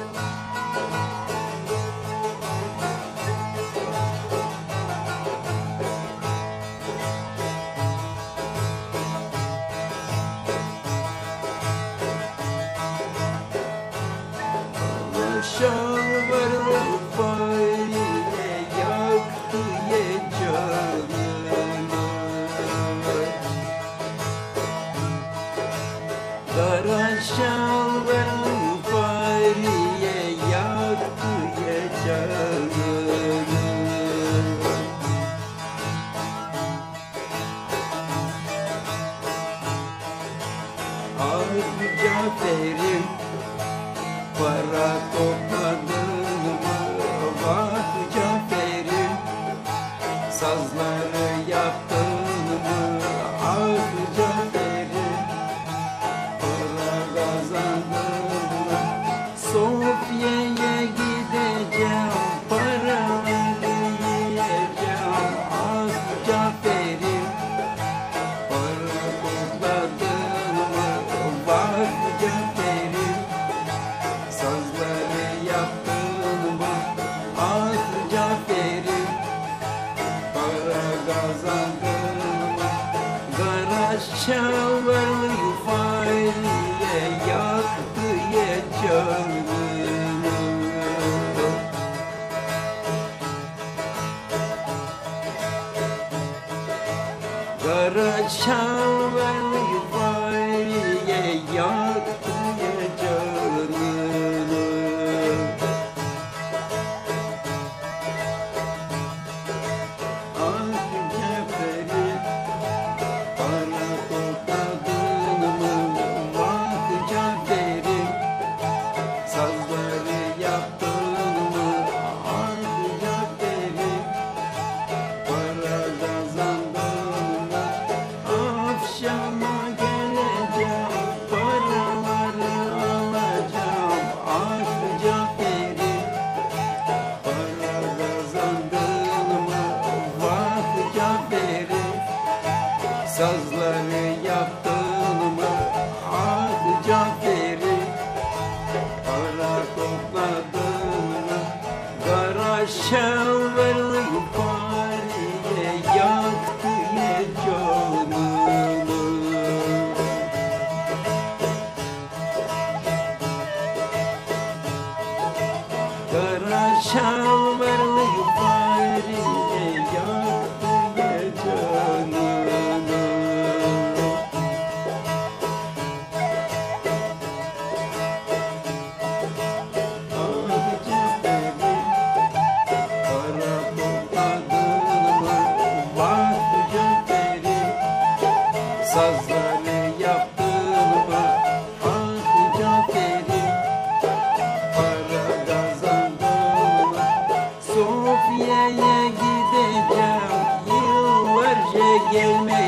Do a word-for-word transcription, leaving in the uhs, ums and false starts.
Şalvarı fayre yaktı ye canını, kara şalvarı fayre yaktı ye canını. Ah Cafer'im, para topladın mı? Vah Cafer'im, sazları yaptın mı? Ah Cafer'im, para kazandın mı? Sofya'ya gideceğim, paraları yiyeceğim. Ah Cafer'im, para topladın mı? Vah Cafer'im, sazları yaptın mı? Ah Cafer'im, para kazandın mı? Kara şalvarlı fayre yaktı ye canını. Kara şalvarlı fayre yaktı ye canını. Ah Cafer'im, para topladın mı? Vah Cafer'im, sazları yaptın mı? Ah Cafer'im, para kazandın mı? Akşama geleceğim, paraları alacağım. Ah Cafer'im, para kazandın mı? Vah Cafer'im, sazları yaptın mı? Ah Cafer'im, para topladın mı? Kara şalvarlı fare yaktı ye canını. Kara şalvarlı fare yaktı ye canını. Ah Cafer'im, para topladın mı? Vah Cafer'im, sazları yaptın mı? Ah Cafer'im, para kazandın mı? Sofya'ya gideceğim, yıllarca gelmek